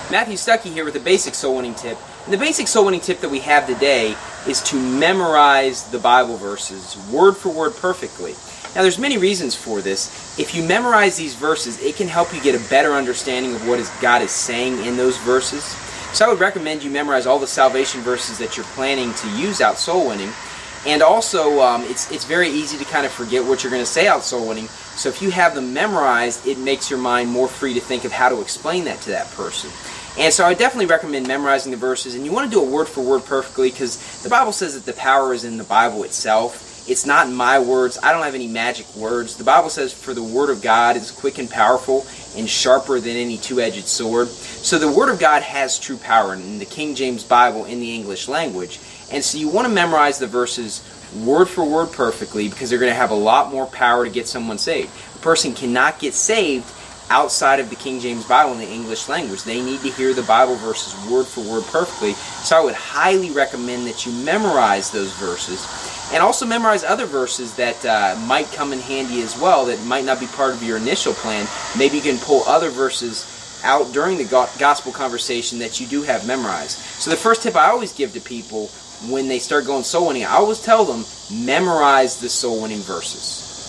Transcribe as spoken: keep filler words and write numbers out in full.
Matthew Stuckey here with a basic soul winning tip. And the basic soul winning tip that we have today is to memorize the Bible verses word for word perfectly. Now there's many reasons for this. If you memorize these verses, it can help you get a better understanding of what is God is saying in those verses. So I would recommend you memorize all the salvation verses that you're planning to use out soul winning. And also, um, it's, it's very easy to kind of forget what you're going to say out soul winning. So if you have them memorized, it makes your mind more free to think of how to explain that to that person. And so I definitely recommend memorizing the verses. And you want to do it word for word perfectly, because the Bible says that the power is in the Bible itself. It's not in my words. I don't have any magic words. The Bible says, for the Word of God is quick and powerful and sharper than any two-edged sword. So the Word of God has true power in the King James Bible in the English language. And so you want to memorize the verses word for word perfectly, because they're going to have a lot more power to get someone saved. A person cannot get saved outside of the King James Bible in the English language. They need to hear the Bible verses word for word perfectly. So I would highly recommend that you memorize those verses. And also memorize other verses that uh, might come in handy as well, that might not be part of your initial plan. Maybe you can pull other verses out during the gospel conversation that you do have memorized. So the first tip I always give to people when they start going soul winning, I always tell them, memorize the soul winning verses.